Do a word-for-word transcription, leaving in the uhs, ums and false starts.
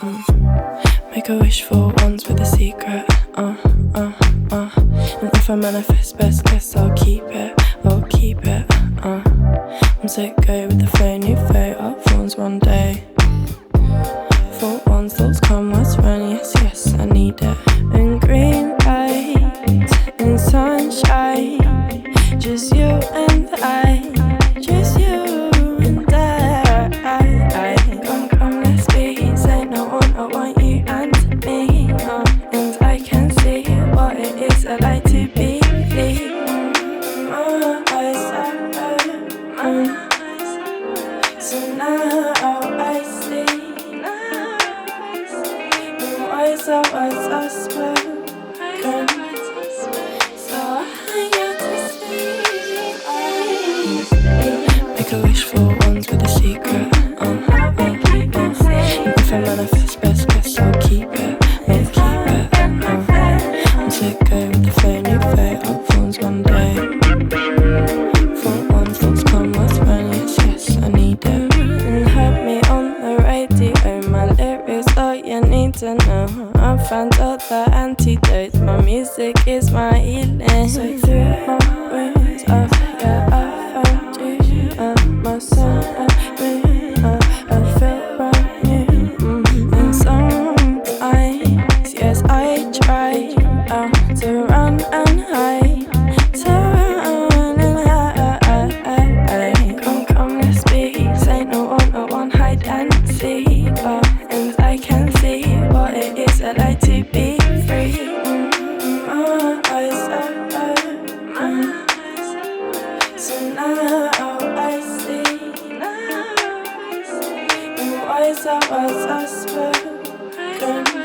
Mm. Make a wish for once with a secret. Uh, uh, uh. And if I manifest best, guess I'll keep it. I'll keep it. Uh. I'm so good with the flow, new flow up phones one day. For once, thoughts come what's run. Yes, yes, I need it. And green lights and sunshine. Just you and I. Just you and I. Come, come, let's be. Say no one, I want you and me. Uh, and I can see what it is I like to be. My eyes are open. So now I see. The words of us are spoken. So I got to see. Make a wish for once with a secret. Uh, uh, uh. If I manifest best, guess I'll keep it. I'll keep it. Uh. I'm so good with the flow, new flow up phones one day. For once, thoughts come what's run. Yes, yes, I need it. And heard me on the radio. My lyrics, all you need to know. I found out the antidote. My music is my healing. So through my words, I yeah, I found you. And my sun and moon, uh, I feel brand new. Mm-hmm. And sometimes, yes, I try uh, to run and hide. To run and hide. Come, come, let's be. Say no one, I want hide and seek. Uh, and I can see what it is I like to be free. Mm-hmm. My eyes are open. So now I see. The words of us are spoken.